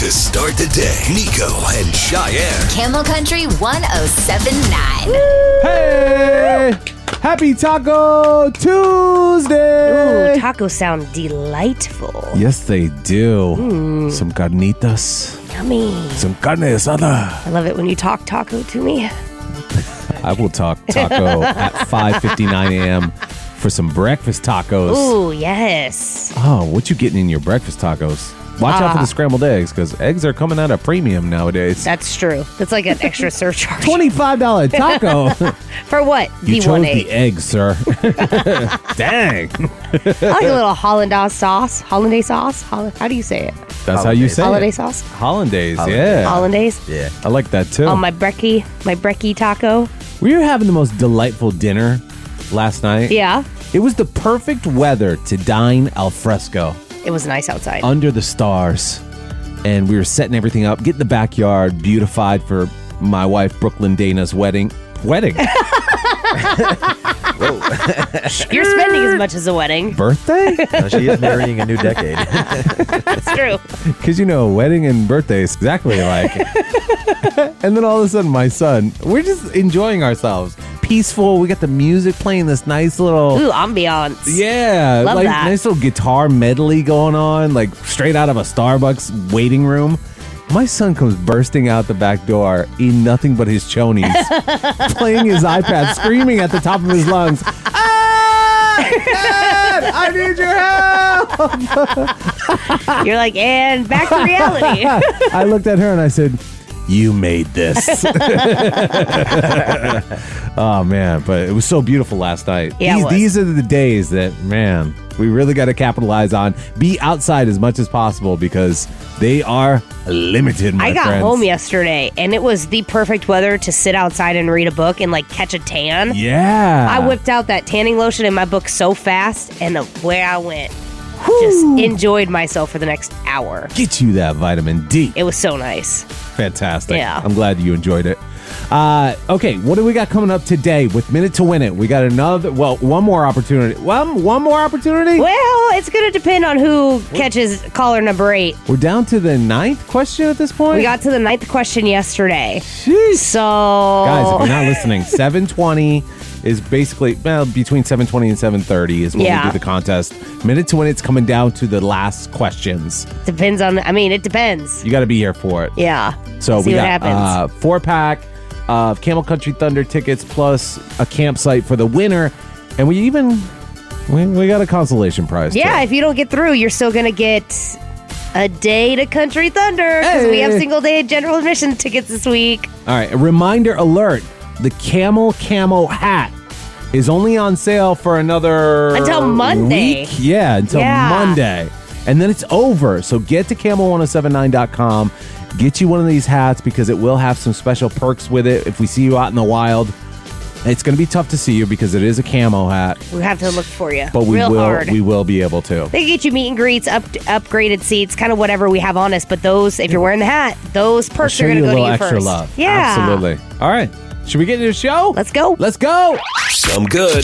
to start the day. Nico and Cheyenne. Camel Country 1079. Hey! Happy Taco Tuesday! Ooh, tacos sound delightful. Yes, they do. Some carnitas. Yummy. Some carne asada. I love it when you talk taco to me. I will talk taco at 5:59 a.m. for some breakfast tacos. Ooh, yes. Oh, what you getting in your breakfast tacos? Watch out for the scrambled eggs, because eggs are coming at a premium nowadays. That's true. That's like an extra surcharge. $25 taco. For what? You The chose 1-8. the eggs, sir. Dang. I like a little Hollandaise sauce. Hollandaise sauce? How do you say it? That's how you say Hollandaise it. sauce? Hollandaise, yeah. Hollandaise? Yeah. I like that too. Oh, my brekkie taco. We were having the most delightful dinner last night. Yeah. It was the perfect weather to dine al fresco It was nice outside. under the stars. And we were setting everything up, getting the backyard beautified for my wife, Brooklyn Dana's wedding. You're spending as much as a wedding. Birthday? No, she is marrying a new decade. That's true. Because, wedding and birthday is exactly alike. And then all of a sudden, my son, we're just enjoying ourselves. Peaceful. We got the music playing, this nice little... Ooh, ambiance. Yeah, Love like that. nice little guitar medley going on, like straight out of a Starbucks waiting room. My son comes bursting out the back door in nothing but his chonies, playing his iPad, screaming at the top of his lungs, Dad, I need your help! You're like, and back to reality. I looked at her and I said, you made this. Oh, man. But it was so beautiful last night. Yeah, it was. These are the days that, man, we really got to capitalize on. Be outside as much as possible because they are limited, my I got friends. home yesterday, and it was the perfect weather to sit outside and read a book and, catch a tan. Yeah. I whipped out that tanning lotion in my book so fast, and where I went, just enjoyed myself for the next hour. Get you that vitamin D. It was so nice. Fantastic. Yeah. I'm glad you enjoyed it. Okay, what do we got coming up today with Minute to Win It? We got one more opportunity. One more opportunity? Well, it's going to depend on who catches caller number 8. We're down to the 9th question at this point? We got to the 9th question yesterday. Jeez. So... Guys, if you're not listening, 7:20 is basically, between 7:20 and 7:30 is when we do the contest. Minute to Win It's coming down to the last questions. Depends on... it depends. You got to be here for it. Yeah. So See we what got happens. 4-pack of Camel Country Thunder tickets plus a campsite for the winner. And we got a consolation prize. Yeah, too. if you don't get through, you're still going to get a day to Country Thunder because we have Hey. single day general admission tickets this week. All right, a reminder alert. The Camel Camo hat is only on sale for another... Until Monday. week. Yeah, until Yeah. Monday. And then it's over. So get to camel1079.com. Get you one of these hats because it will have some special perks with it if we see you out in the wild. It's going to be tough to see you because it is a camo hat, We have to look for you. but Real hard. we will be able to. They can get you meet and greets, upgraded seats, kind of whatever we have on us. But those, if you're wearing the hat, those I'll perks show are going you to a go to little you extra first. love. Yeah. Absolutely. All right. Should we get into the show? Let's go. Let's go. Some good.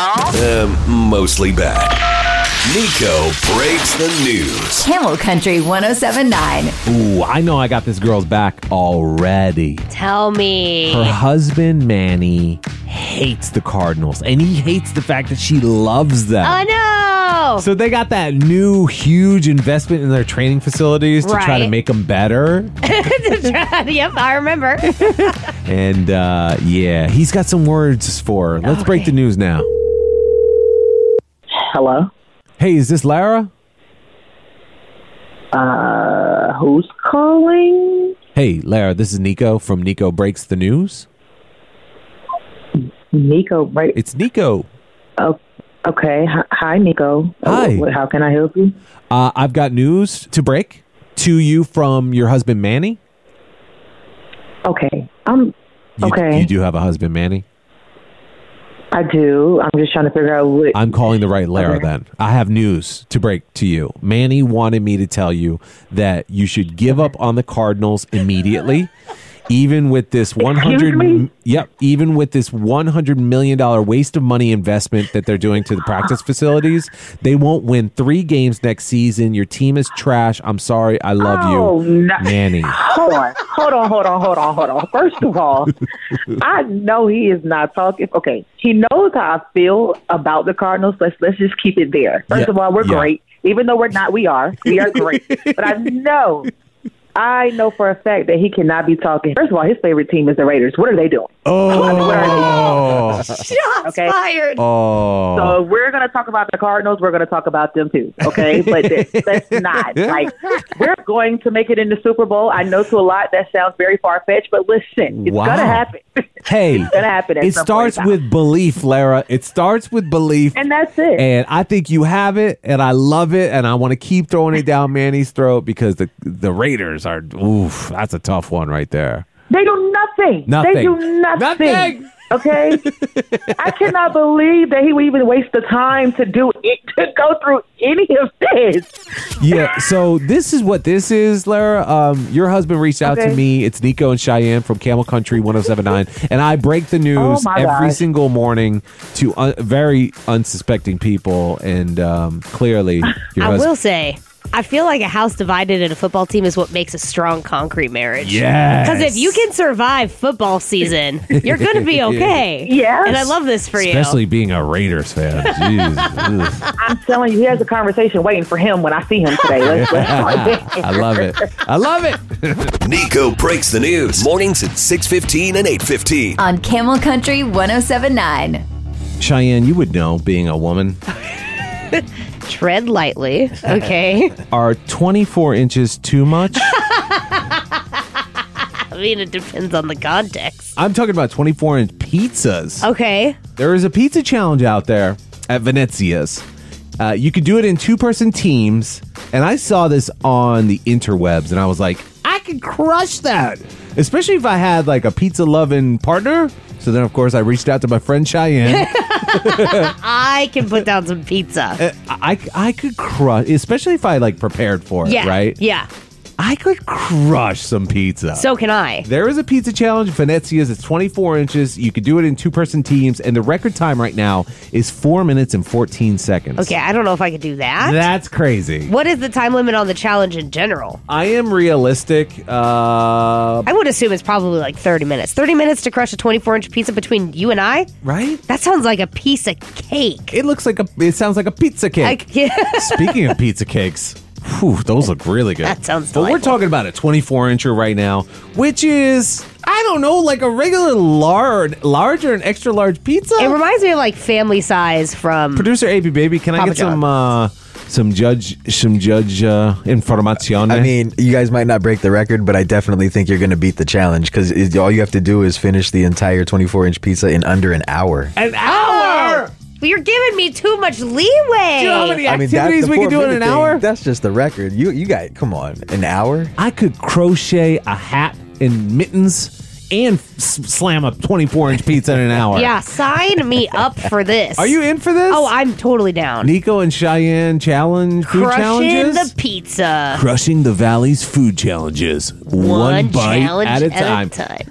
Mostly bad. Nico breaks the news. Camel Country 1079. Ooh, I know I got this girl's back already. Tell me. Her husband, Manny, hates the Cardinals, and he hates the fact that she loves them. Oh, no. So they got that new huge investment in their training facilities to try to Right. make them better. Yep, I remember. And yeah, he's got some words for her. Let's break the news now. Hello? Hey, is this Lara? Who's calling? Hey, Lara, this is Nico from Nico Breaks the News. Nico, right? It's Nico. Oh, okay. Hi, Nico. Hi. How can I help you? I've got news to break to you from your husband, Manny. Okay. You do have a husband, Manny? I do. I'm just trying to figure out what... I'm calling the right Lara then. I have news to break to you. Manny wanted me to tell you that you should give up on the Cardinals immediately. Even with this me? Even with this $100 million waste of money investment that they're doing to the practice facilities, they won't win 3 games next season. Your team is trash. I'm sorry. I love you, no. Manny. Hold on. First of all, I know he is not talking. Okay, he knows how I feel about the Cardinals. Let's just keep it there. First of all, we're great. Even though we're not, we are great. But I know for a fact that he cannot be talking. First of all, his favorite team is the Raiders. What are they doing? Oh, Shots fired. Oh, so if we're going to talk about the Cardinals, we're going to talk about them too, okay? But that's not. Like, we're going to make it in the Super Bowl. I know to a lot that sounds very far-fetched, but listen, it's going to happen. Hey, it's going to happen. It starts with belief, Lara. It starts with belief. And that's it. And I think you have it, and I love it, and I want to keep throwing it down Manny's throat because the Raiders are, oof, that's a tough one right there. They do nothing. They do nothing. Okay? I cannot believe that he would even waste the time to do it, to go through any of this. Yeah, so this is what this is, Lara. Your husband reached out to me. It's Nico and Cheyenne from Camel Country 1079. And I break the news every single morning to very unsuspecting people. And clearly, I will say, I feel like a house divided in a football team is what makes a strong concrete marriage. Yes. Because if you can survive football season, you're going to be okay. Yes. And I love this for you. Especially being a Raiders fan. Jeez. I'm telling you, he has a conversation waiting for him when I see him today. Let's I love it. I love it. Nico breaks the news. Mornings at 6:15 and 8:15. On Camel Country 1079. Cheyenne, you would know, being a woman. Tread lightly, okay? Are 24 inches too much? I mean, it depends on the context. I'm talking about 24-inch pizzas. Okay. There is a pizza challenge out there at Venezia's. You could do it in 2-person teams, and I saw this on the interwebs, and I was like, I could crush that, especially if I had like a pizza-loving partner. So then, of course, I reached out to my friend Cheyenne. I can put down some pizza. I could crush, especially if I like prepared for it, right? Yeah. I could crush some pizza. So can I. There is a pizza challenge, Venezia's. It's 24 inches. You could do it in 2-person teams, and the record time right now is 4 minutes and 14 seconds. Okay, I don't know if I could do that. That's crazy. What is the time limit on the challenge in general? I am realistic. I would assume it's probably like 30 minutes. 30 minutes to crush a 24-inch pizza between you and I? Right? That sounds like a piece of cake. It sounds like a pizza cake. Speaking of pizza cakes, whew, those look really good. That sounds delightful. But we're talking about a 24-incher right now, which is, I don't know, like a regular large or an extra large pizza. It reminds me of like family size from Producer AB Baby. Can I Papa get John's. some judge information? I mean, you guys might not break the record, but I definitely think you're going to beat the challenge because all you have to do is finish the entire 24-inch pizza in under an hour. An hour? Well, you're giving me too much leeway. Do you know how many activities we could do in an hour? That's just the record. You got, come on, an hour? I could crochet a hat and mittens and slam a 24-inch pizza in an hour. Yeah, sign me up for this. Are you in for this? Oh, I'm totally down. Nico and Cheyenne food challenges? Crushing the pizza. Crushing the Valley's food challenges. One bite challenge at a time.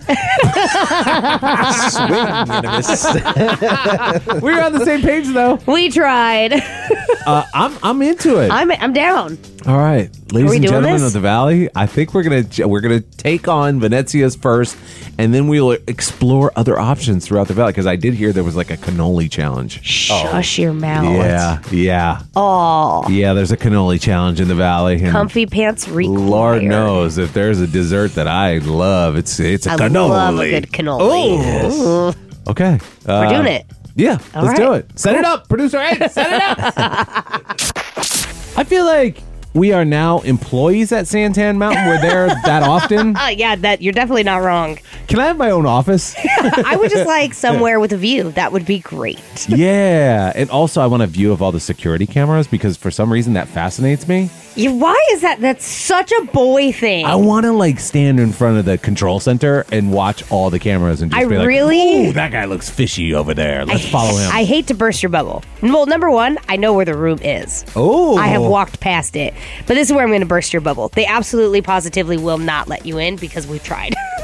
We're on the same page, though. We tried. I'm into it. I'm down. All right, ladies and gentlemen this? of the Valley, I think we're gonna take on Venezia's first, and then we'll explore other options throughout the Valley. Because I did hear there was like a cannoli challenge. Shush your mouth. Yeah. Oh. Yeah, there's a cannoli challenge in the Valley. And Comfy pants required. Lord knows if there's a dessert that I love, it's a cannoli. I love a good cannoli. Oh. Okay, We're doing it. Yeah, All let's right. do it. Set it up, producer Ed. Set it up. I feel like we are now employees at Santan Mountain. We're there that often. Yeah, that you're definitely not wrong. Can I have my own office? I would just like somewhere with a view. That would be great. Yeah. And also, I want a view of all the security cameras because for some reason that fascinates me. Why is that? That's such a boy thing. I want to like stand in front of the control center and watch all the cameras and just be like, really? "Ooh, that guy looks fishy over there. Let's follow him." I hate to burst your bubble. Well, number one, I know where the room is. Oh. I have walked past it. But this is where I'm going to burst your bubble. They absolutely, positively will not let you in because we've tried.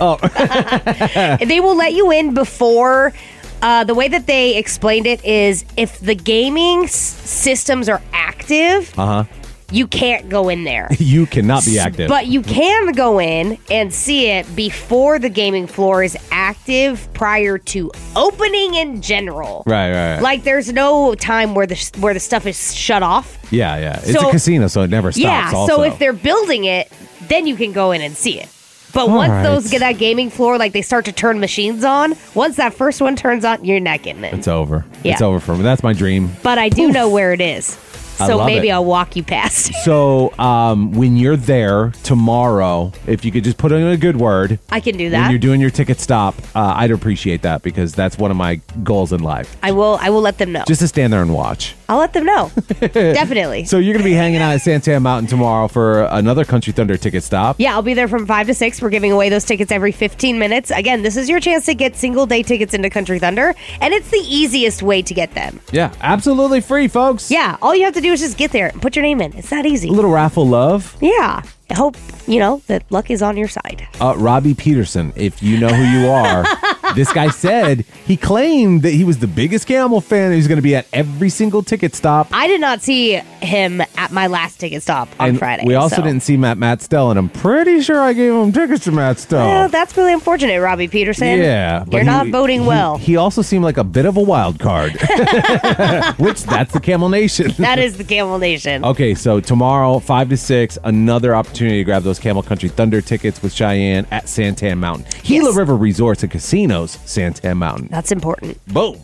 Oh, They will let you in before. The way that they explained it is if the gaming systems are active, you can't go in there. you cannot be active. But you can go in and see it before the gaming floor is active prior to opening in general. Right. Like there's no time where the stuff is shut off. Yeah. It's So- a casino, so it never stops. Yeah, also. so if they're building it, then you can go in and see it. But All once right. those get that gaming floor, like they start to turn machines on, once that first one turns on, you're not getting in. It's over. Yeah. It's over for me. That's my dream. But I do know where it is. I So love maybe it. I'll walk you past. So when you're there tomorrow, if you could just put in a good word I can do when that. you're doing your ticket stop, I'd appreciate that because that's one of my goals in life. I will let them know. Just to stand there and watch. I'll let them know. Definitely. So you're going to be hanging out at Santan Mountain tomorrow for another Country Thunder ticket stop. Yeah, I'll be there from 5 to 6. We're giving away those tickets every 15 minutes. Again, this is your chance to get single day tickets into Country Thunder, and it's the easiest way to get them. Yeah, absolutely free, folks. Yeah, all you have to do is just get there and put your name in. It's that easy. A little raffle love. Yeah. I hope, that luck is on your side. Robbie Peterson, if you know who you are, this guy said he claimed that he was the biggest Camel fan. He's going to be at every single ticket stop. I did not see him at my last ticket stop on And Friday. we also so. didn't see Matt Stell, and I'm pretty sure I gave him tickets to Matt Stell. Well, that's really unfortunate, Robbie Peterson. Yeah. but You're not voting well. He also seemed like a bit of a wild card, which that's the Camel Nation. That is the Camel Nation. Okay, so tomorrow, 5 to 6, another opportunity to grab those Camel Country Thunder tickets with Cheyenne at Santan Mountain. Gila Yes. River Resorts and Casinos, Santan Mountain. That's important. Boom.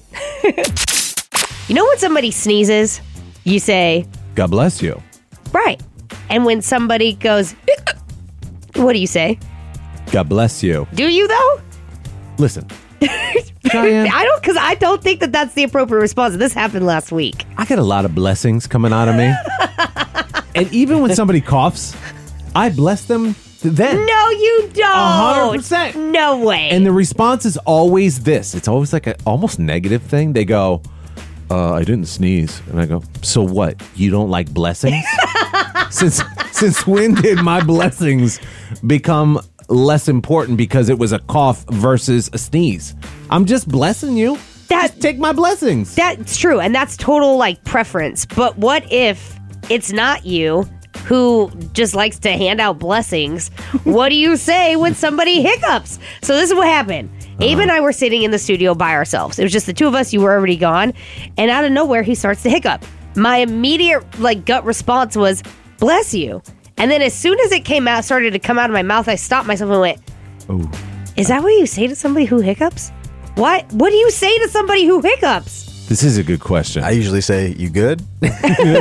You know when somebody sneezes, you say, God bless you. right. And when somebody goes, what do you say? God bless you. Do you, though? Listen, Cheyenne, I don't think that that's the appropriate response. This happened last week. I get a lot of blessings coming out of me. And even when somebody coughs, I bless them then. No, you don't. 100%. No way. And the response is always this. It's always like an almost negative thing. They go, I didn't sneeze. And I go, so what? You don't like blessings? Since when did my blessings become less important because it was a cough versus a sneeze? I'm just blessing you. Just take my blessings. That's true, and that's total preference. But what if it's not you who just likes to hand out blessings? What do you say when somebody hiccups? So this is what happened. Abe and I were sitting in the studio by ourselves. It was just the two of us. You were already gone, and out of nowhere, he starts to hiccup. My immediate gut response was, "Bless you." And then as soon as it started to come out of my mouth, I stopped myself and went, Ooh. "Is that what you say to somebody who hiccups? What do you say to somebody who hiccups?" This is a good question. I usually say, "You good?" Do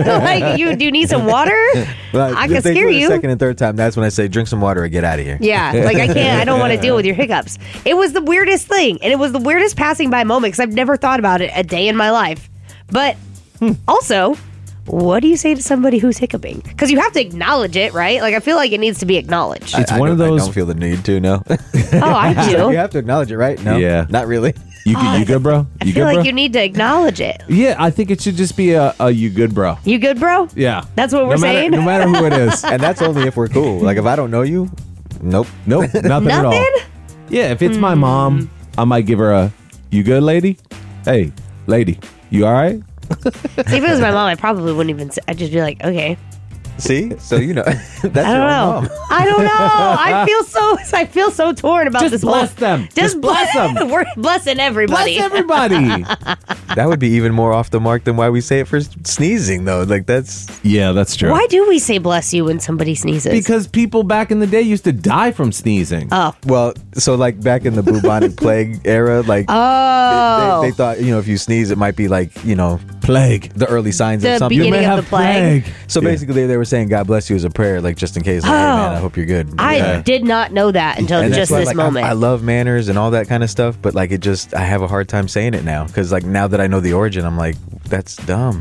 you need some water? I can if they scare do it you. the second and third time, that's when I say, "Drink some water or get out of here." Yeah, I don't want to deal with your hiccups. It was the weirdest thing, and it was the weirdest passing by moment because I've never thought about it a day in my life. But also, what do you say to somebody who's hiccuping? Because you have to acknowledge it, right? I feel like it needs to be acknowledged. It's I one of don't- those- I don't feel the need to. No. Oh, I do. You have to acknowledge it, right? No. Yeah. Not really. You good, bro? I You feel good, like bro? you need to acknowledge it. Yeah, I think it should just be a you good, bro. You good, bro? Yeah. That's what we're saying? No matter who it is. And that's only if we're cool. Like if I don't know you, nope. Nope, nothing at all. Nothing? Yeah, if it's my mom, I might give her a, you good, lady? Hey, lady, you all right? See, if it was my mom, I probably wouldn't even say. I'd just be like, okay. See? So that's I your don't own know. mom. I don't know. I feel so torn about Just this. bless them. Just bless them. We're blessing everybody. Bless everybody. That would be even more off the mark than why we say it for sneezing, though. Like that's Yeah, that's true. Why do we say bless you when somebody sneezes? Because people back in the day used to die from sneezing. Oh. well. So like back in the bubonic plague era, like Oh. they thought if you sneeze, it might be Plague. the early signs The of something. beginning of the plague. So basically, they were saying God bless you as a prayer, just in case. Like, hey man, I hope you're good. I did not know that until And just that's why, this I moment. love manners and all that kind of stuff, but I have a hard time saying it now because now that I know the origin, I'm like, that's dumb.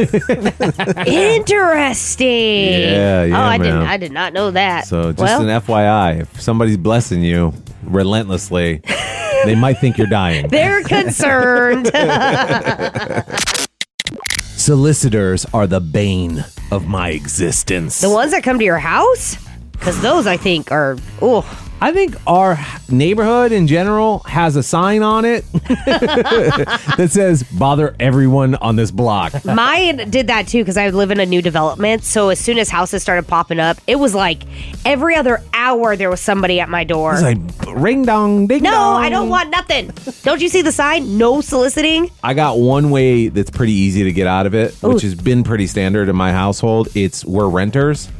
Interesting. Yeah, Oh, I man. did not know that. So just well, an FYI, if somebody's blessing you relentlessly, they might think you're dying. they're concerned. Solicitors are the bane of my existence. The ones that come to your house? Because those, I think, are, I think our neighborhood in general has a sign on it that says, bother everyone on this block. Mine did that too because I live in a new development. So as soon as houses started popping up, it was like every other hour there was somebody at my door. It's like, ring dong, ding No, dong. I don't want nothing. Don't you see the sign? No soliciting. I got one way that's pretty easy to get out of it, which has been pretty standard in my household. It's we're renters.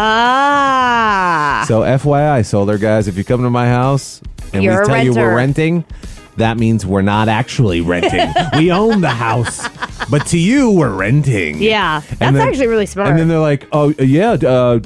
Ah. So FYI, solar guys, if you come to my house and You're we a tell you we're renter. renting, that means we're not actually renting. We own the house, but to you, we're renting. Yeah, And that's actually really smart. And then they're like, "Oh yeah,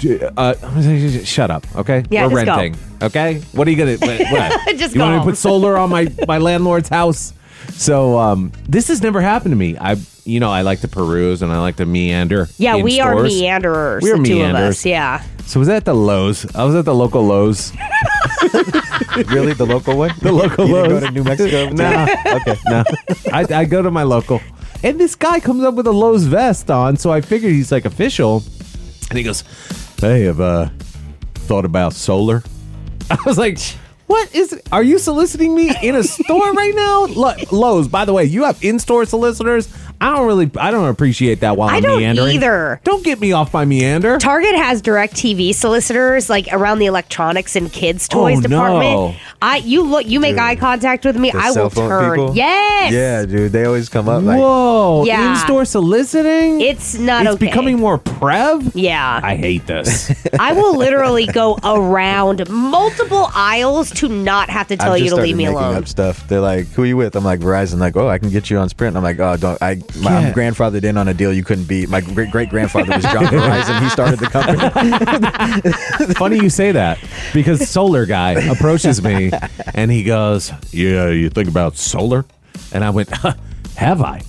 shut up, okay? Yeah, we're just go. renting, okay? What are you gonna? What? Just you go want me to home. put solar on my landlord's house?" So this has never happened to me. I like to peruse and I like to meander. yeah, in we are stores. meanderers. We are the two of meanders. us. Yeah. So was that at the Lowe's? I was at the local Lowe's. Really, the local one? The local You didn't Lowe's. go to New Mexico? No. Okay. No. I go to my local. And this guy comes up with a Lowe's vest on, so I figured he's like official. And he goes, "Hey, have thought about solar?" I was like, "What is it? Are you soliciting me in a store right now?" Lowe's, by the way, you have in-store solicitors. I don't appreciate that while I I'm don't meandering. either. Don't get me off my meander. Target has direct TV solicitors like around the electronics and kids toys Oh, department. no. You make eye contact with me, The I will cell phone turn. people? Yes. Yeah, dude. They always come up like, Whoa. Yeah. In-store soliciting? It's not It's okay. becoming more prev? Yeah. I hate this. I will literally go around multiple aisles to not have to tell I've you just to leave started me making alone. up stuff. They're like, "Who are you with?" I'm like, "Verizon." Like, "Oh, I can get you on Sprint." I'm like, "Oh, don't." I'm grandfathered in on a deal you couldn't beat. My great grandfather was John Verizon. He started the company. Funny you say that because solar guy approaches me and he goes, "Yeah, you think about solar?" And I went, "Have I?"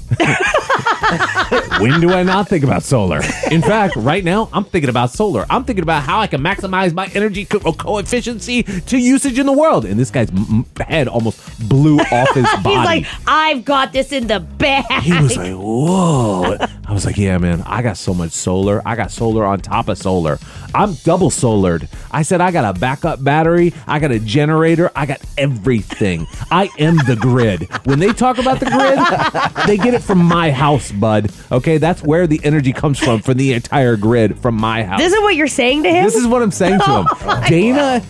When do I not think about solar? In fact, right now, I'm thinking about solar. I'm thinking about how I can maximize my energy coefficiency to usage in the world. And this guy's head almost blew off his body. He's like, I've got this in the bag. He was like, whoa. I was like, yeah, man, I got so much solar. I got solar on top of solar. I'm double solared. I said, I got a backup battery. I got a generator. I got everything. I am the grid. When they talk about the grid, they get it from my house, bud. Okay, that's where the energy comes from for the entire grid, from my house. This is what you're saying to him? This is what I'm saying to him. Dana.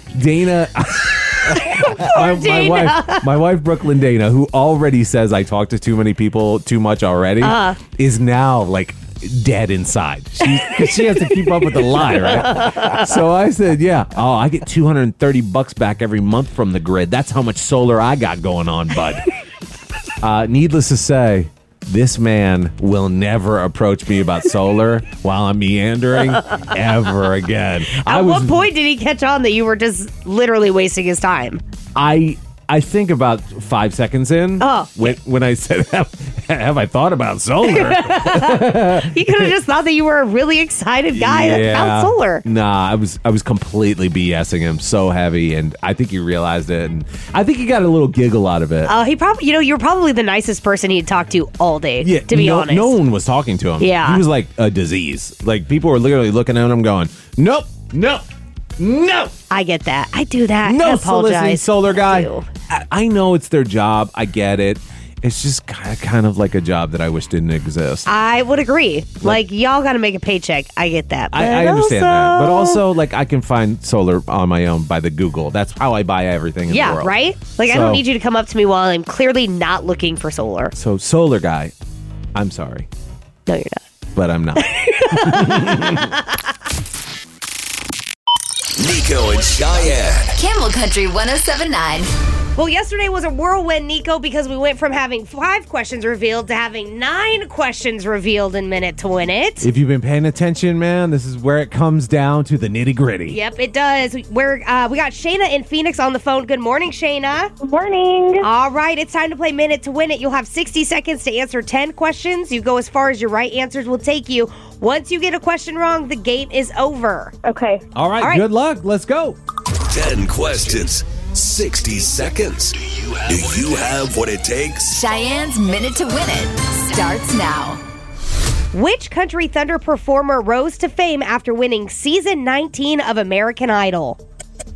My wife, Brooklyn Dana, who already says I talk to too many people too much already, is now like dead inside. She has to keep up with the lie, right? So I said, yeah. Oh, I get $230 back every month from the grid. That's how much solar I got going on, bud. Needless to say, this man will never approach me about solar while I'm meandering ever again. At what point did he catch on that you were just literally wasting his time? I think about 5 seconds in when I said, have I thought about solar? He could have just thought that you were a really excited guy about solar. Nah, I was completely BSing him so heavy, and I think he realized it, and I think he got a little giggle out of it. He probably, you're probably the nicest person he'd talk to all day, to be honest. No one was talking to him. Yeah. He was like a disease. Like, people were literally looking at him going, nope, no. I get that. I do that. No I soliciting apologize. solar guy. I do. I know it's their job. I get it. It's just kind of like a job that I wish didn't exist. I would agree. Like, y'all got to make a paycheck. I get that. But I understand that. But also, like, I can find solar on my own by the Google. That's how I buy everything in the world. Yeah, right? Like, I don't need you to come up to me while I'm clearly not looking for solar. So, solar guy, I'm sorry. No, you're not. But I'm not. Nico and Cheyenne. Camel Country 107.9. Well, yesterday was a whirlwind, Nico, because we went from having 5 questions revealed to having 9 questions revealed in Minute to Win It. If you've been paying attention, man, this is where it comes down to the nitty gritty. Yep, it does. We got Shayna in Phoenix on the phone. Good morning, Shayna. Good morning. All right, it's time to play Minute to Win It. You'll have 60 seconds to answer 10 questions. You go as far as your right answers will take you. Once you get a question wrong, the game is over. Okay. All right, good luck. Let's go. 10 questions, 60 seconds. Do you have what it takes? Cheyenne's Minute to Win It starts now. Which country thunder performer rose to fame after winning season 19 of American Idol?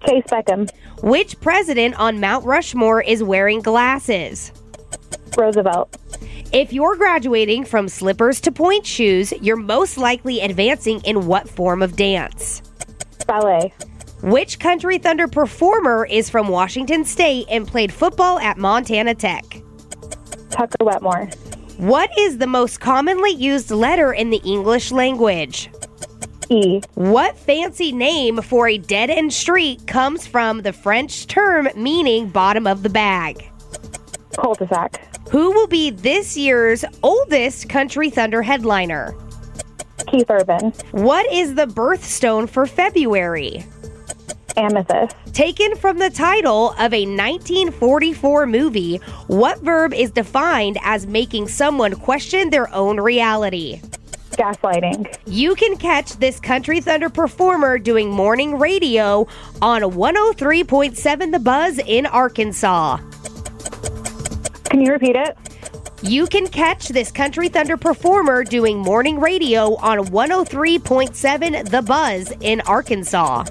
Case Beckham. Which president on Mount Rushmore is wearing glasses? Roosevelt. If you're graduating from slippers to point shoes, you're most likely advancing in what form of dance? Ballet. Which Country Thunder performer is from Washington State and played football at Montana Tech? Tucker Wetmore. What is the most commonly used letter in the English language? E. What fancy name for a dead-end street comes from the French term meaning bottom of the bag? Cul-de-sac. Who will be this year's oldest Country Thunder headliner? Keith Urban. What is the birthstone for February? Amethyst. Taken from the title of a 1944 movie, what verb is defined as making someone question their own reality? Gaslighting. You can catch this Country Thunder performer doing morning radio on 103.7 The Buzz in Arkansas. Can you repeat it? You can catch this Country Thunder performer doing morning radio on 103.7 The Buzz in Arkansas.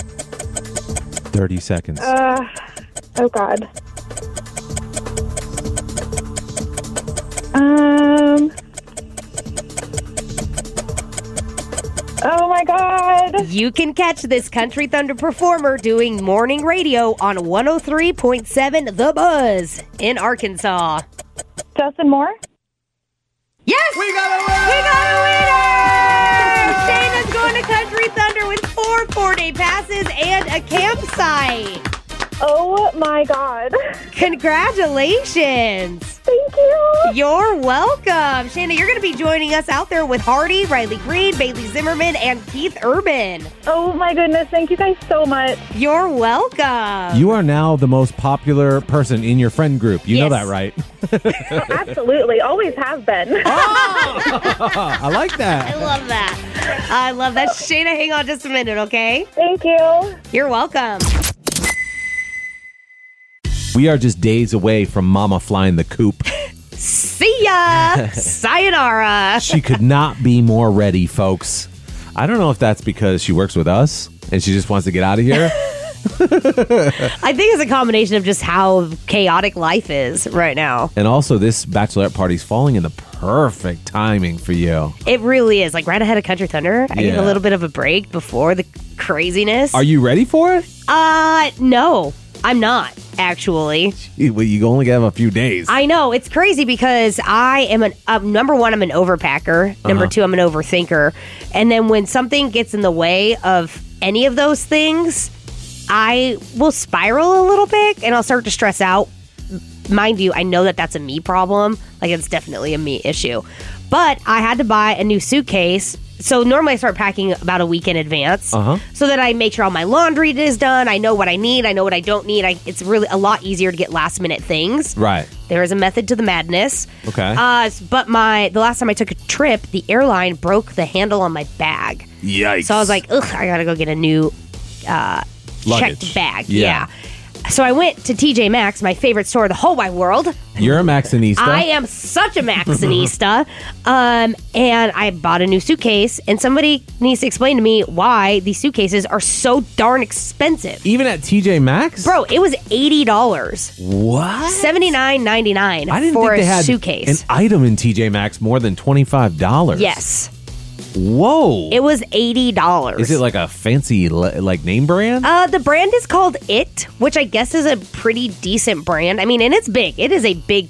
30 seconds. Oh God. Oh my God. You can catch this Country Thunder performer doing morning radio on 103.7 The Buzz in Arkansas. Justin Moore? Yes! We got a winner! Shayna's going to Country Thunder with 4 4-day passes and a campsite. Oh my God. Congratulations. Thank you. You're welcome. Shayna, you're going to be joining us out there with Hardy, Riley Green, Bailey Zimmerman, and Keith Urban. Oh my goodness. Thank you guys so much. You're welcome. You are now the most popular person in your friend group. You know that, right? Absolutely. Always have been. I like that. I love that. I love that. Shayna, hang on just a minute, okay? Thank you. You're welcome. We are just days away from Mama flying the coop. See ya. Sayonara. She could not be more ready, folks. I don't know if that's because she works with us and she just wants to get out of here. I think it's a combination of just how chaotic life is right now. And also, this bachelorette party's falling in the perfect timing for you. It really is. Like right ahead of Country Thunder. I get a Yeah. little bit of a break before the craziness. Are you ready for it? No. I'm not, actually. Well, you only have a few days. I know. It's crazy because I am number one, I'm an overpacker. Number two, I'm an overthinker. And then when something gets in the way of any of those things, I will spiral a little bit and I'll start to stress out. Mind you, I know that that's a me problem. Like, it's definitely a me issue. But I had to buy a new suitcase. So normally I start packing about a week in advance so that I make sure all my laundry is done. I know what I need. I know what I don't need. It's really a lot easier to get last minute things. Right. There is a method to the madness. Okay. But the last time I took a trip, the airline broke the handle on my bag. Yikes. So I was like, ugh, I got to go get a new Luggage. checked bag. Yeah. So I went to TJ Maxx, my favorite store in the whole wide world. You're a Maxinista. I am such a Maxinista. And I bought a new suitcase, and somebody needs to explain to me why these suitcases are so darn expensive. Even at TJ Maxx? Bro, it was $80. What? $79.99 I didn't for think they a had suitcase. an item in TJ Maxx more than $25. Yes. Whoa. It was $80. Is it like a fancy name brand? The brand is called It, which I guess is a pretty decent brand. I mean, and it's big. It is a big,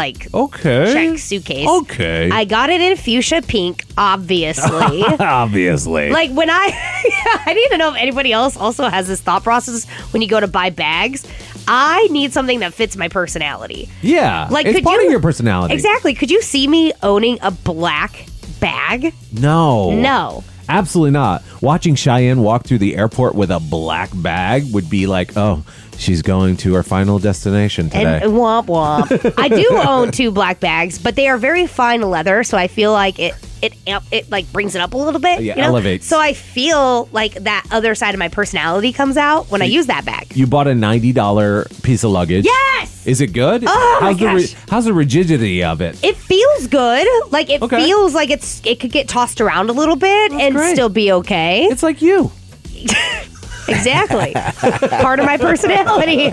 okay. check suitcase. Okay. I got it in fuchsia pink, obviously. Obviously. Like when I need to know if anybody else also has this thought process when you go to buy bags. I need something that fits my personality. Yeah. Like, it's could part you- of your personality. Exactly. Could you see me owning a black bag? No. No. Absolutely not. Watching Cheyenne walk through the airport with a black bag would be like, oh, she's going to her final destination today. And womp womp. I do own 2 black bags, but they are very fine leather, so I feel like it like brings it up a little bit. Yeah, you know? elevates. So I feel like that other side of my personality comes out when I use that bag. You bought a $90 piece of luggage. Yes! Is it good? Oh, my gosh. How's the rigidity of it? It feels good. Like it Okay. feels like it could get tossed around a little bit and great. still be okay. It's like you. Exactly. Part of my personality.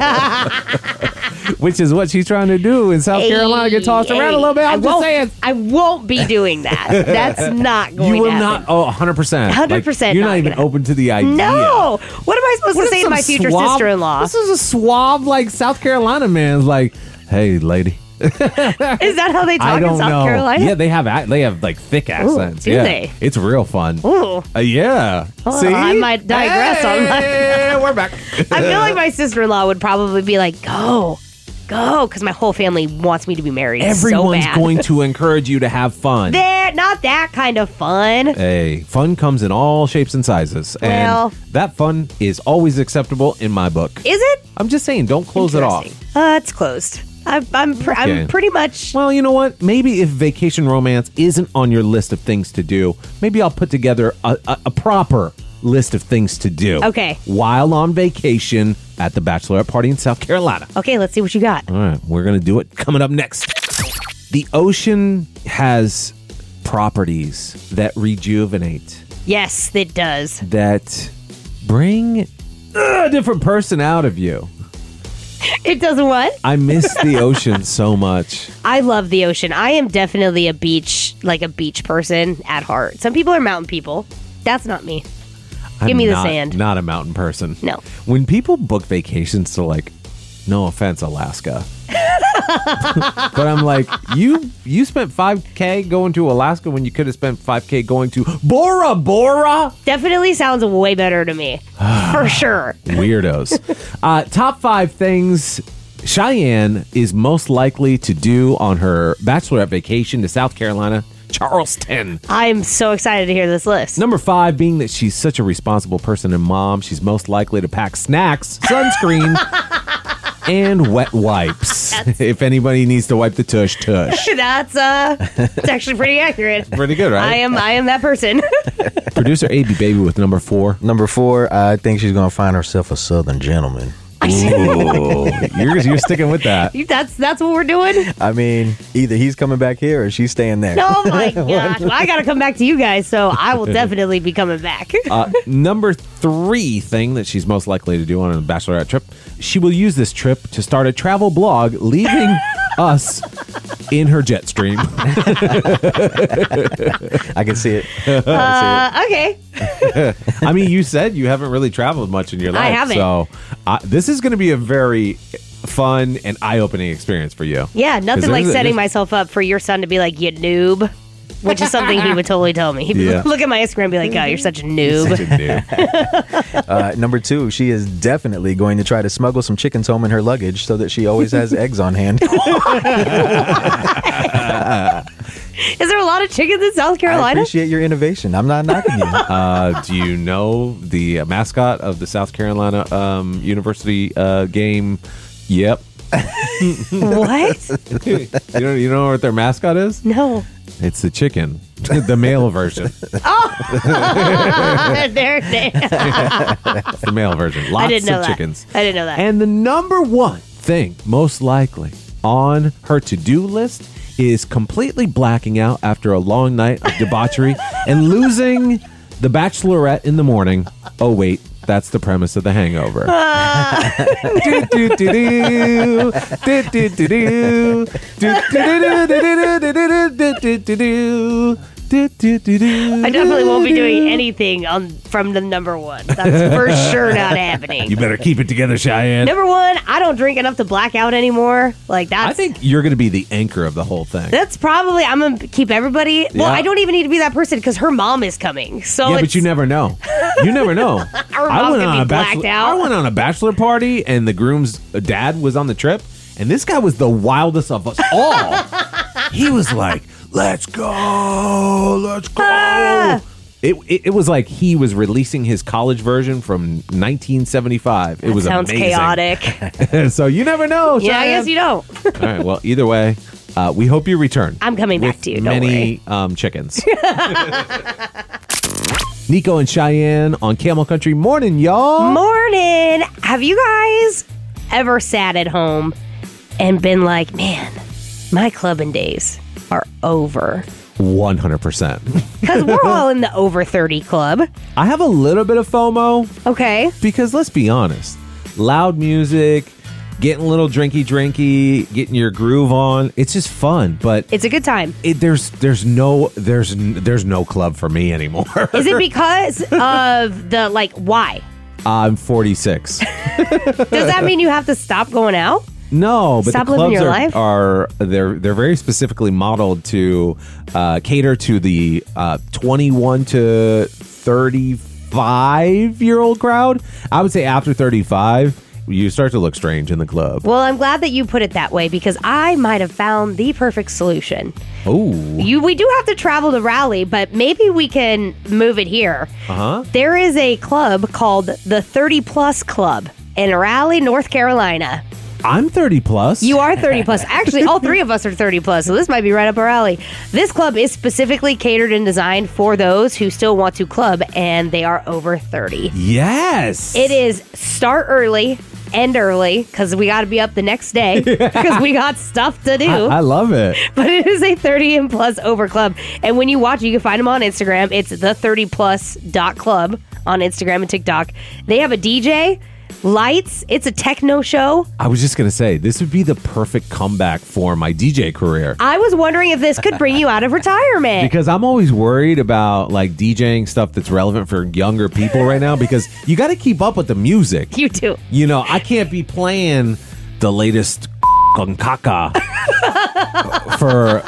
Which is what she's trying to do in South Carolina. Get tossed around a little bit. I'm just saying. I won't be doing that. That's not going to You will happen. not. Oh, 100%. 100% You're not not even gonna- open to the idea. No. What am I supposed What to if say to some my future suave- sister-in-law? This is a suave, like, South Carolina man's like, hey, lady. Is that how they I talk don't in South know. Carolina? Yeah, they have like thick accents. do yeah. they? It's real fun. Ooh. Yeah. Oh, See? I might digress on that. Hey, we're back. I feel like my sister-in-law would probably be like, go, because my whole family wants me to be married Everyone's so bad. going to encourage you to have fun. They're not that kind of fun. Hey, fun comes in all shapes and sizes. Well- And that fun is always acceptable in my book. Is it? I'm just saying, don't close it off. It's closed. I'm pretty much... Well, you know what? Maybe if vacation romance isn't on your list of things to do, maybe I'll put together a proper list of things to do. Okay. While on vacation at the bachelorette party in South Carolina. Okay, let's see what you got. All right, we're going to do it coming up next. The ocean has properties that rejuvenate, Yes, it does. that bring a different person out of you. It does what? I miss the ocean so much. I love the ocean. I am definitely a beach person at heart. Some people are mountain people. That's not me. Give me the sand. Not a mountain person. No. When people book vacations to, like, no offense, Alaska. But I'm like, you spent $5,000 going to Alaska when you could have spent $5,000 going to Bora Bora. Definitely sounds way better to me. For sure. Weirdos. Top 5 things Cheyenne is most likely to do on her bachelorette vacation to South Carolina, Charleston. I'm so excited to hear this list. Number 5, being that she's such a responsible person and mom, she's most likely to pack snacks, sunscreen, and wet wipes. If anybody needs to wipe the tush. That's it's actually pretty accurate. Pretty good, right? I am that person. Producer AB Baby with number 4. Number 4, I think she's going to find herself a Southern gentleman. Ooh, you're sticking with that. That's what we're doing. I mean, either he's coming back here or she's staying there. Oh my gosh. Well, I got to come back to you guys, so I will definitely be coming back. Number 3 thing that she's most likely to do on a bachelorette trip, she will use this trip to start a travel blog, leaving us in her jet stream. I can see it. Okay. I mean, you said you haven't really traveled much in your life. I haven't. So this is going to be a very fun and eye-opening experience for you. Yeah, nothing like there's- setting myself up for your son to be like, you noob. Which is something he would totally tell me. He'd Yeah. look at my Instagram and be like, oh, you're such a noob. Such a noob. Number 2, she is definitely going to try to smuggle some chickens home in her luggage so that she always has eggs on hand. Is there a lot of chickens in South I Carolina? appreciate your innovation. I'm not knocking you. Do you know the mascot of the South Carolina University game? Yep. What? You know what their mascot is? No. It's the chicken, the male version. There. It's the male version. Lots I didn't know of that. chickens. I didn't know that. And the number 1 thing, most likely, on her to-do list is completely blacking out after a long night of debauchery and losing the bachelorette in the morning. Oh, wait. That's the premise of The Hangover. I definitely won't be doing anything from the number 1. That's for sure not happening. You better keep it together, Cheyenne. Number 1, I don't drink enough to black out anymore. Like that's I think you're going to be the anchor of the whole thing. that's probably I'm gonna keep everybody. Well, Yeah. I don't even need to be that person because her mom is coming. So Yeah, it's, but you never know. You never know. Our mom could be blacked out. I went on a bachelor party, and the groom's dad was on the trip, and this guy was the wildest of us all. He was like, "Let's go, let's go." Ah. It was like he was releasing his college version from 1975. It was sounds amazing. chaotic. So you never know. Yeah, I Cheyenne. guess you don't. All right. Well, either way, we hope you return. I'm coming back with to you. Don't worry. many chickens. Nico and Cheyenne on Camel Country. Morning, y'all. Morning. Have you guys ever sat at home and been like, man, my clubbing days are over? 100%. Because we're all in the over 30 club. I have a little bit of FOMO Okay. because let's be honest, loud music, getting a little drinky, getting your groove on, it's just fun. But It's a good time. there's no club for me anymore. Is it because of the, like, why? I'm 46. Does that mean you have to stop going out? No, but Stop the living clubs your life? are they're very specifically modeled to cater to the 21 to 35-year-old crowd. I would say after 35, you start to look strange in the club. Well, I'm glad that you put it that way because I might have found the perfect solution. Oh, We do have to travel to Raleigh, but maybe we can move it here. There is a club called the 30 Plus Club in Raleigh, North Carolina. I'm 30 plus. You are 30 plus. Actually, all three of us are 30 plus, so this might be right up our alley. This club is specifically catered and designed for those who still want to club, and they are over 30. Yes. It is start early, end early, because we got to be up the next day because we got stuff to do. I love it. But it is a 30 and plus over club. And when you watch it, you can find them on Instagram. It's the30plus.club on Instagram and TikTok. They have a DJ, lights. It's a techno show. I was just going to say, this would be the perfect comeback for my DJ career. I was wondering if this could bring you out of retirement. Because I'm always worried about like DJing stuff that's relevant for younger people right now because you got to keep up with the music. You do. You know, I can't be playing the latest con caca for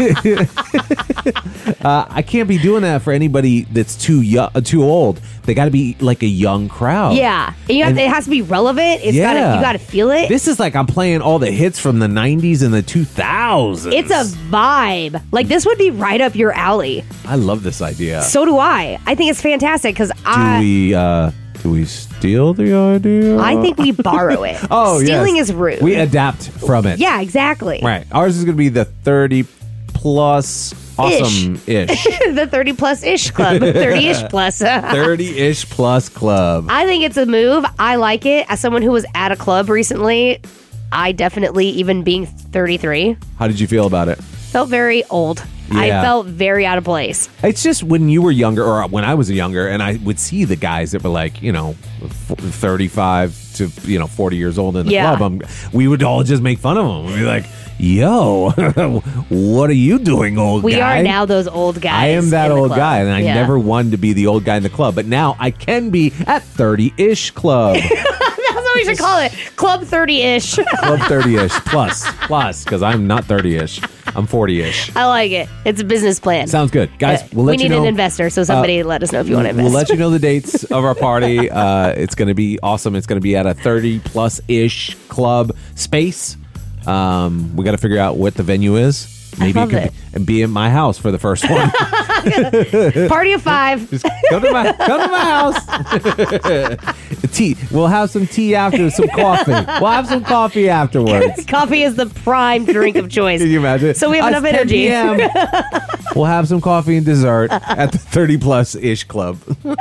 I can't be doing that for anybody that's too old. They got to be like a young crowd. Yeah. And it has to be relevant. You got to feel it. This is like I'm playing all the hits from the 90s and the 2000s. It's a vibe. Like this would be right up your alley. I love this idea. So do I. I think it's fantastic because Do we steal the idea? I think we borrow it. Stealing is rude. We adapt from it. Yeah, exactly. Right. Ours is going to be the 30 plus awesome-ish. The 30 plus ish club. 30-ish plus. 30-ish plus club. I think it's a move. I like it. As someone who was at a club recently, I definitely, even being 33, How did you feel about it? felt very old. I Yeah. felt very out of place. It's just when you were younger, or when I was younger, and I would see the guys that were like, 35 to 40 years old in the Yeah. club. We would all just make fun of them. We'd be like, "Yo, what are you doing, old We guy?" are now those old guys. I am that in the old club. guy, and I Yeah. never wanted to be the old guy in the club, but now I can be at 30-ish club. That's what we should call it. Club 30-ish. Club 30-ish plus, because I'm not 30-ish. I'm 40-ish. I like it. It's a business plan. Sounds good. Guys, we'll let we you need know. an investor, so somebody let us know if you want to invest. We'll let you know the dates of our party. It's going to be awesome. It's going to be at a 30-plus-ish club space. We got to figure out what the venue is. Maybe love it. be in my house for the first one. Party of 5. Just come to my house. Tea. We'll have some tea after, some coffee. We'll have some coffee afterwards. Coffee is the prime drink of choice. Can you imagine? So we have enough 10 energy. PM. We'll have some coffee and dessert at the 30-plus-ish club.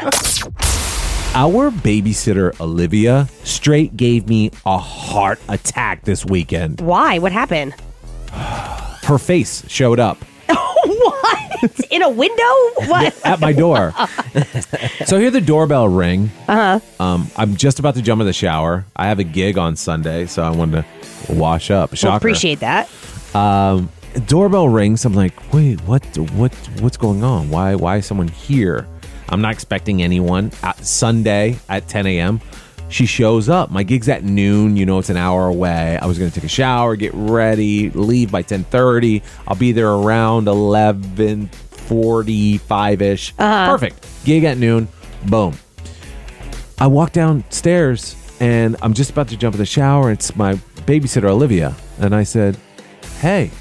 Our babysitter, Olivia, straight gave me a heart attack this weekend. Why? What happened? Her face showed up What? In a window? What? at my door. So I hear the doorbell ring. I'm just about to jump in the shower. I have a gig on Sunday, so I wanted to wash up. Shocker. Well, appreciate that. Doorbell rings. I'm like, wait, what's going on? Why is someone here? I'm not expecting anyone. Sunday at 10 a.m. She shows up. My gig's at noon. It's an hour away. I was going to take a shower, get ready, leave by 10:30. I'll be there around 11:45-ish. Perfect. Gig at noon. Boom. I walk downstairs, and I'm just about to jump in the shower. It's my babysitter, Olivia. And I said, hey,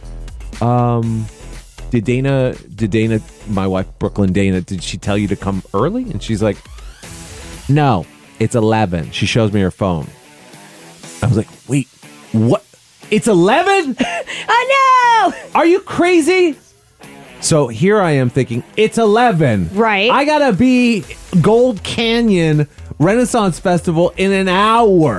did Dana, my wife, Brooklyn Dana, did she tell you to come early? And she's like, no. It's 11. She shows me her phone. I was like, wait, what? It's 11? Oh, no! Are you crazy? So here I am thinking, it's 11. Right. I gotta be Gold Canyon Renaissance Festival in an hour.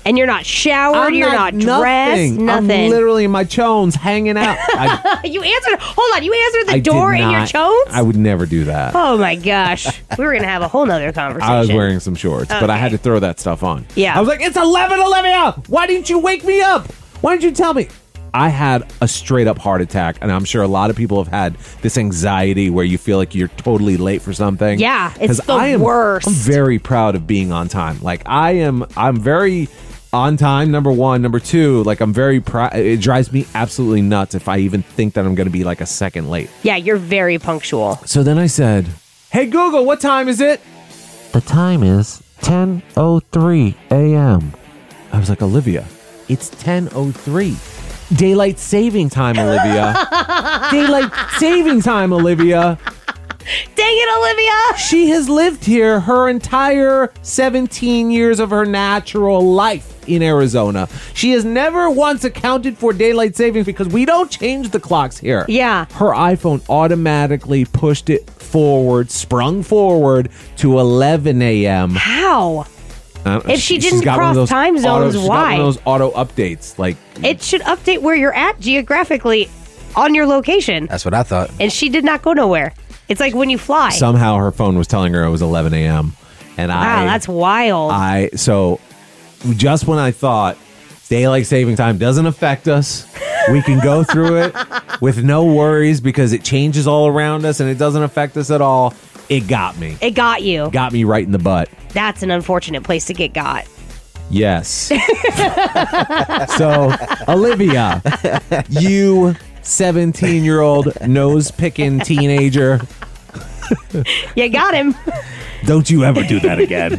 And you're not showered, you're not dressed, nothing. I'm literally in my chones hanging out. You answered the I door did in your not- chones? I would never do that. Oh my gosh. We were going to have a whole nother conversation. I was wearing some shorts, but I had to throw that stuff on. Yeah. I was like, it's 11, Olivia! Why didn't you wake me up? Why didn't you tell me? I had a straight up heart attack, and I'm sure a lot of people have had this anxiety where you feel like you're totally late for something. Yeah, it's 'Cause the worst. I'm very proud of being on time. Like I'm very on time, number one. Number two, like I'm very proud. It drives me absolutely nuts if I even think that I'm going to be like a second late. Yeah, you're very punctual. So then I said, hey, Google, what time is it? The time is 10:03 a.m. I was like, Olivia, it's 10:03. Daylight saving time, Olivia. Daylight saving time, Olivia. Dang it, Olivia! She has lived here her entire 17 years of her natural life in Arizona. She has never once accounted for daylight savings because we don't change the clocks here. Yeah. Her iPhone automatically pushed it forward, sprung forward to 11 a.m. How? If she She's didn't got one of cross those time zones, she's got why? one of those auto updates. Like, It should update where you're at geographically on your location. That's what I thought. And she did not go nowhere. It's like when you fly. somehow her phone was telling her it was 11 a.m. And Wow, that's wild. So just when I thought daylight saving time doesn't affect us, we can go through it with no worries because it changes all around us and it doesn't affect us at all, it got me. It got you. Got me right in the butt. That's an unfortunate place to get got. Yes. So, Olivia, you 17-year-old nose-picking teenager, You got him. don't you ever do that again.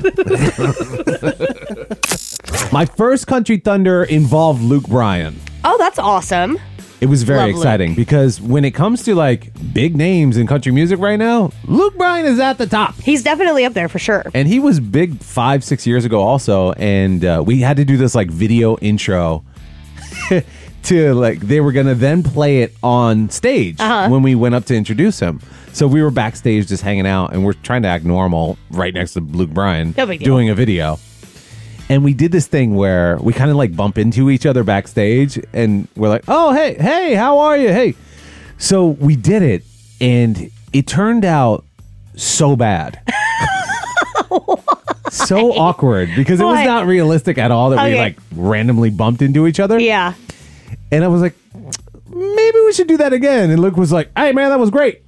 My first Country Thunder involved Luke Bryan. Oh, that's awesome. It was very Love Luke. exciting because when it comes to like big names in country music right now, Luke Bryan is at the top. He's definitely up there for sure. And he was big 5-6 years ago also. And we had to do this like video intro to like, they were going to then play it on stage when we went up to introduce him. So we were backstage just hanging out and we're trying to act normal right next to Luke Bryan No big deal. doing a video. And we did this thing where we kind of like bump into each other backstage and we're like, oh, hey, how are you? Hey. So we did it and it turned out so bad. So awkward because it was What? not realistic at all that we Okay. like randomly bumped into each other. Yeah. And I was like, maybe we should do that again. And Luke was like, hey, man, that was great.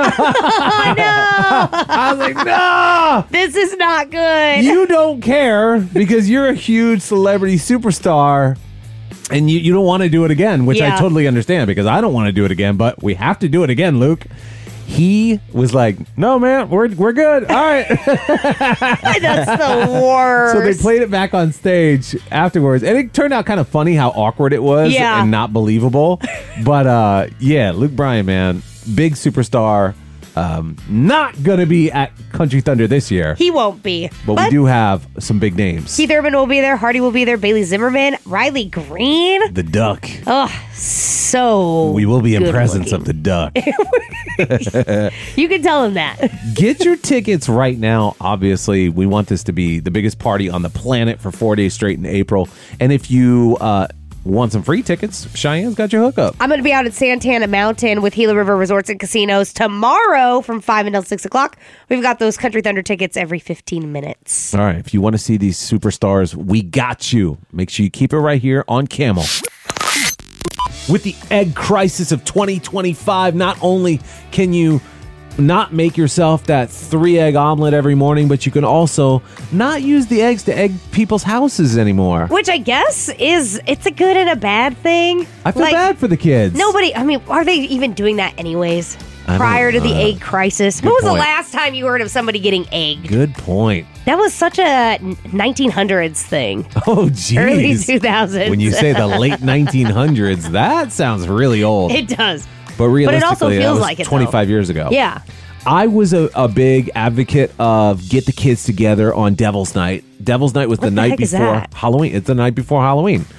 I was like, no. This is not good. You don't care because you're a huge celebrity superstar and you don't want to do it again, which I Yeah. totally understand because I don't want to do it again, but we have to do it again, Luke. He was like, no, man, we're good. All right. That's the worst. So they played it back on stage afterwards, and it turned out kind of funny how awkward it was Yeah. and not believable. But yeah, Luke Bryan, man, big superstar. Not going to be at Country Thunder this year, He won't be. but we do have some big names. Keith Urban will be there. Hardy will be there. Bailey Zimmerman. Riley Green. The Duck. Oh, so We will be in good presence looking. of the Duck. You can tell him that. Get your tickets right now. Obviously, we want this to be the biggest party on the planet for 4 days straight in April. And if you want some free tickets, Cheyenne's got your hookup. I'm going to be out at Santana Mountain with Gila River Resorts and Casinos tomorrow from 5 until 6 o'clock. We've got those Country Thunder tickets every 15 minutes. All right, if you want to see these superstars, we got you. Make sure you keep it right here on Camel. With the egg crisis of 2025, not only can you not make yourself that 3-egg omelet every morning, but you can also not use the eggs to egg people's houses anymore. Which I guess it's a good and a bad thing. I feel bad for the kids. Nobody, I mean, are they even doing that anyways? I Prior to don't- the egg crisis. good When was the point. last time you heard of somebody getting egged? Good point. That was such a 1900s thing. Oh, geez. Early 2000s. When you say the late 1900s, that sounds really old. It does. But realistically, it also that feels was like it, though. 25 years ago. Yeah. I was a big advocate of get the kids together on Devil's Night. Devil's Night was the What the night heck is before that? Halloween. It's the night before Halloween.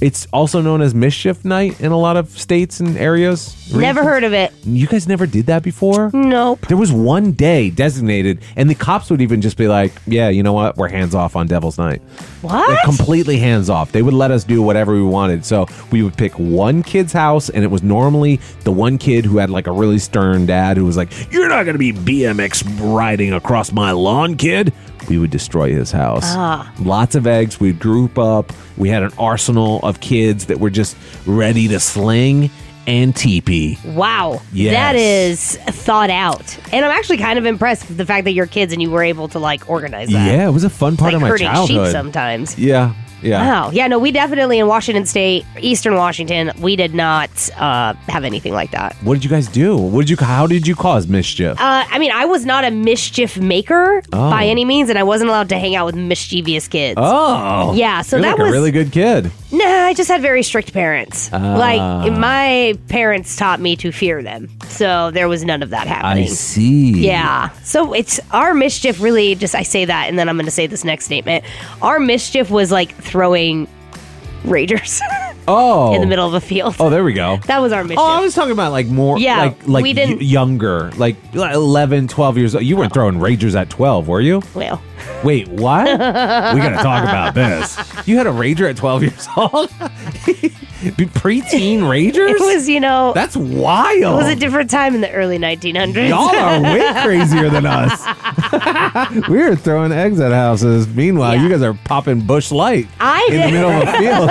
It's also known as Mischief Night in a lot of states and areas. Never heard of it. You guys never did that before? Nope. There was one day designated, and the cops would even just be like, yeah, you know what? We're hands off on Devil's Night. What? Like, completely hands off. They would let us do whatever we wanted. So we would pick one kid's house, and it was normally the one kid who had like a really stern dad who was like, you're not going to be BMX riding across my lawn, kid. We would destroy his house. Lots of eggs. We'd group up. We had an arsenal of kids that were just ready to sling and teepee. Wow. Yes. That is thought out. And I'm actually kind of impressed with the fact that you're kids and you were able to like organize that. Yeah, it was a fun part like of my herding childhood. sheep sometimes. Yeah. Wow. Yeah, no, we definitely in Washington State, Eastern Washington, we did not have anything like that. What did you guys do? How did you cause mischief? I mean, I was not a mischief maker by any means, and I wasn't allowed to hang out with mischievous kids. Oh. Yeah, so You're that like was a really good kid. Nah, I just had very strict parents. Like, my parents taught me to fear them. So there was none of that happening. I see. Yeah. So it's our mischief really just, I say that and then I'm going to say this next statement. Our mischief was like throwing ragers Oh. in the middle of a field. Oh, there we go. That was our mischief. Oh, I was talking about like more, Yeah, like we didn't- younger, like 11, 12 years old. You weren't throwing ragers at 12, were you? Well, Wait, what? We got to talk about this. You had a rager at 12 years old? Preteen ragers? it was, That's wild. it was a different time in the early 1900s. Y'all are way crazier than us. We were throwing eggs at houses. Meanwhile, Yeah. you guys are popping Bush Light I in the did. middle of a field.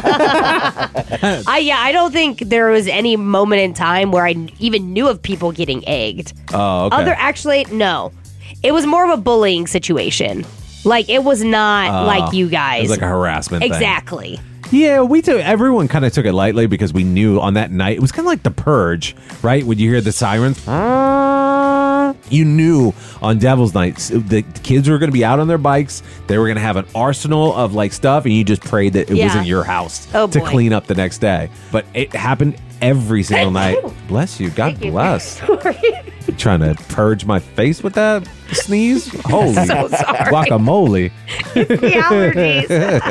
I don't think there was any moment in time where I even knew of people getting egged. Oh, okay. No. It was more of a bullying situation. Like, it was not like you guys. It was like a harassment thing. Exactly. Yeah, everyone kind of took it lightly because we knew on that night, it was kind of like The Purge, right? When you hear the sirens, you knew on Devil's Night, the kids were going to be out on their bikes. They were going to have an arsenal of like stuff, and you just prayed that it Yeah. wasn't your house Oh, to boy. clean up the next day. But it happened every single night. Bless you. God Thank you. bless. You trying to purge my face with that sneeze? Holy So sorry. guacamole. The allergies.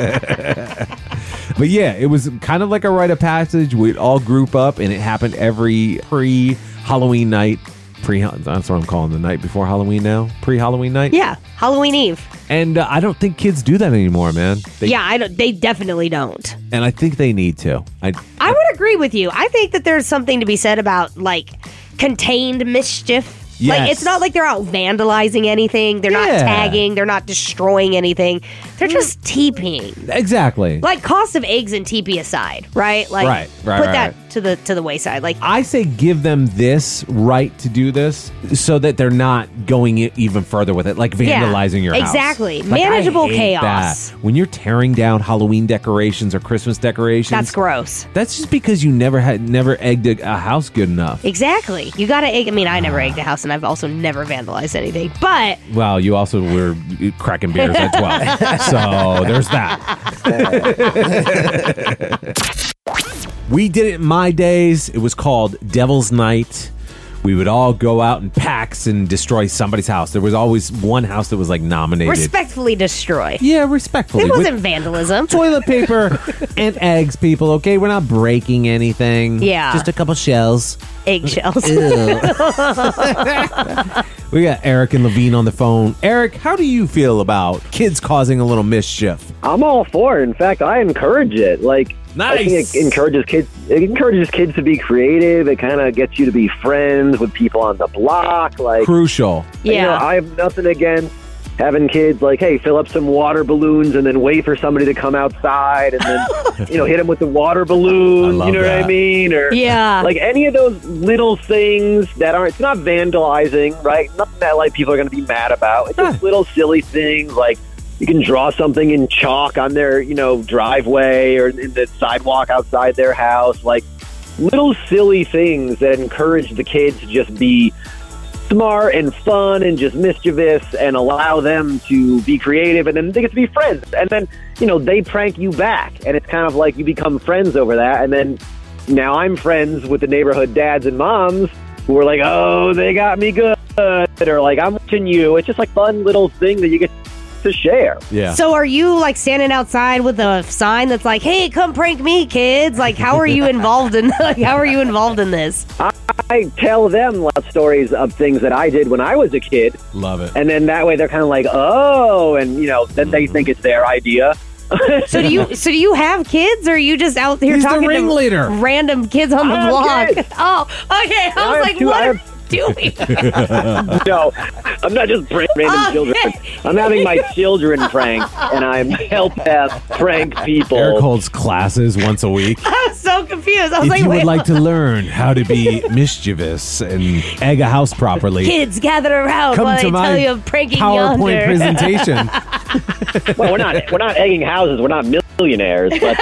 But yeah, it was kind of like a rite of passage. We'd all group up, and it happened every pre-Halloween night. That's what I'm calling the night before Halloween now. Pre-Halloween night. Yeah. Halloween Eve. And I don't think kids do that anymore, man. They definitely don't. And I think they need to. I would agree with you. I think that there's something to be said about, like, contained mischief. Yes. Like, it's not like they're out vandalizing anything. They're not Yeah. tagging. They're not destroying anything. They're just teepeeing. Exactly. Like, cost of eggs and teepee aside, right? Like, Right, put right. that to the wayside. Like, I say give them this right to do this so that they're not going even further with it, like vandalizing your house. exactly. Like, Manageable I hate chaos. that. When you're tearing down Halloween decorations or Christmas decorations, that's gross. That's just because you never egged a house good enough. Exactly. You got to egg. I mean, I never egged a house, and I've also never vandalized anything. But Well, you also were cracking beers at 12. So there's that. We did it in my days. It was called Devil's Night. We would all go out in packs and destroy somebody's house. There was always one house that was like nominated. respectfully destroy. Yeah, respectfully. It wasn't With vandalism. toilet paper and eggs, people, okay? We're not breaking anything. Yeah. Just a couple shells. Eggshells. We got Eric and Levine on the phone. Eric, how do you feel about kids causing a little mischief? I'm all for it. In fact, I encourage it. Like, I think Nice. it encourages kids. It encourages kids to be creative. It kind of gets you to be friends with people on the block. Like, Crucial. Yeah. I have nothing against having kids like, hey, fill up some water balloons and then wait for somebody to come outside and then, hit them with the water balloons. I love You know what that. I mean? Or Yeah. like any of those little things that aren't. It's not vandalizing, right? Nothing that like people are going to be mad about. It's just little silly things like. You can draw something in chalk on their, driveway or in the sidewalk outside their house. Like little silly things that encourage the kids to just be smart and fun and just mischievous and allow them to be creative. And then they get to be friends. And then, they prank you back. And it's kind of like you become friends over that. And then now I'm friends with the neighborhood dads and moms who are like, oh, they got me good. Or like, I'm watching you. It's just like fun little thing that you get to share. Yeah. So are you like standing outside with a sign that's like, "Hey, come prank me, kids"? Like, how are you involved in this? I tell them lots of stories of things that I did when I was a kid. Love it. And then that way they're kind of like, oh, and then they think it's their idea. So do you have kids, or are you just out here He's the talking ringleader. to random kids on the I have block? kids. Oh, okay. I was like, what are you doing? No, I'm not just random children. I'm having my children pranked, and I'm help prank people. Eric holds classes once a week. I was so confused. I was If like, you wait, would like to learn how to be mischievous and egg a house properly, kids gather around come while I to tell my you of pranking PowerPoint yonder. presentation. Well, we're not egging houses. We're not millionaires, but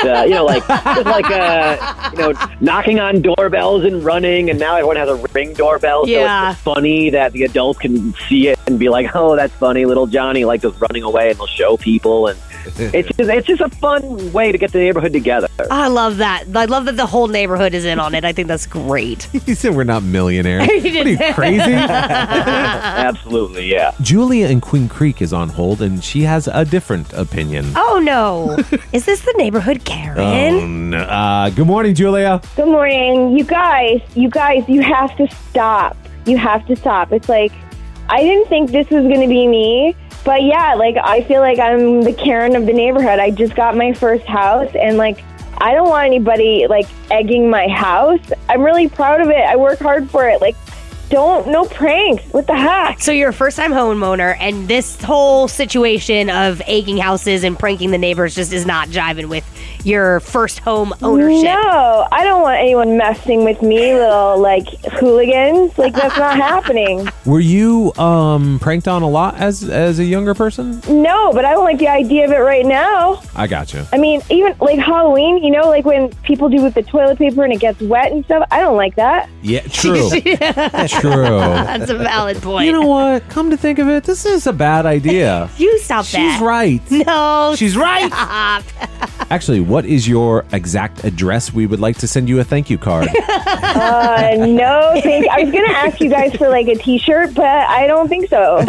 knocking on doorbells and running, and now everyone has a Ring doorbell. Yeah. So it's funny that the adults can see it and be like, "Oh, that's funny, little Johnny," like just running away, and they'll show people, and it's just a fun way to get the neighborhood together. I love that. I love that the whole neighborhood is in on it. I think that's great. He said we're not millionaires. What are you, crazy? Absolutely, yeah. Julia in Queen Creek is on hold, and she has a different opinion. Oh no! Is this the neighborhood Karen? Oh, no. Good morning, Julia. Good morning. You guys, you have to stop. You have to stop. It's like, I didn't think this was going to be me, but yeah, like, I feel like I'm the Karen of the neighborhood. I just got my first house, and like, I don't want anybody like egging my house. I'm really proud of it. I work hard for it. Like, no pranks. What the heck? So you're a first-time homeowner, and this whole situation of egging houses and pranking the neighbors just is not jiving with your first home ownership. No, I don't want anyone messing with me, little like hooligans. Like, that's not happening. Were you pranked on a lot as a younger person? No, but I don't like the idea of it right now. I gotcha. I mean, even like Halloween, like when people do with the toilet paper and it gets wet and stuff, I don't like that. Yeah, true. True. That's a valid point. You know what? Come to think of it, this is a bad idea. You stop that. She's right. No. She's right. Stop. Actually, what is your exact address? We would like to send you a thank you card. No, thank you. I was going to ask you guys for like a t-shirt, but I don't think so.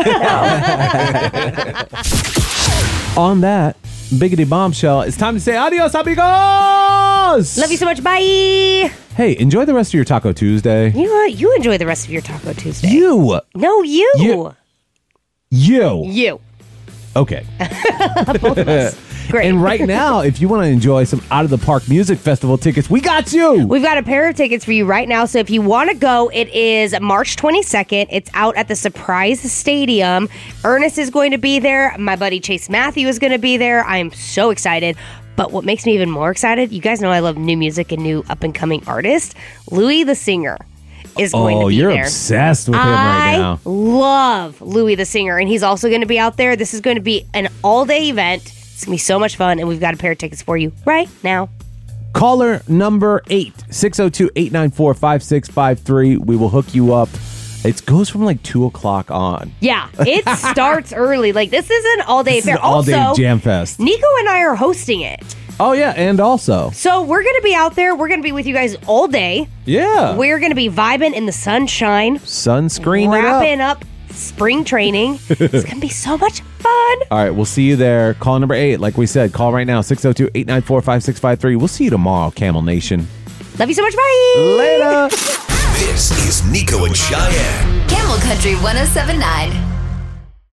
No. On that biggity bombshell, it's time to say adios, amigos! Love you so much. Bye. Hey, enjoy the rest of your Taco Tuesday. You know what? You enjoy the rest of your Taco Tuesday. You. No, you. You. Okay. Both of us. Great. And right now, if you want to enjoy some Out of the Park Music Festival tickets, we got you. We've got a pair of tickets for you right now. So if you want to go, it is March 22nd. It's out at the Surprise Stadium. Ernest is going to be there. My buddy Chase Matthew is going to be there. I'm so excited. But what makes me even more excited, you guys know I love new music and new up-and-coming artists. Louis the Singer is going to be there. Oh, you're obsessed with him right now. I love Louis the Singer, and he's also going to be out there. This is going to be an all-day event. It's going to be so much fun, and we've got a pair of tickets for you right now. Caller number 8, 602-894-5653. We will hook you up. It goes from like 2 o'clock on. Yeah, it starts early. Like, this is an all-day affair. This is an all-day jam fest. Nico and I are hosting it. Oh, yeah, and also. So we're going to be out there. We're going to be with you guys all day. Yeah. We're going to be vibing in the sunshine. Sunscreen wrapping up spring training. It's going to be so much fun. All right, we'll see you there. Call number 8, like we said. Call right now, 602-894-5653. We'll see you tomorrow, Camel Nation. Love you so much. Bye. Later. This is Nico and Cheyenne. Camel Country 107.9.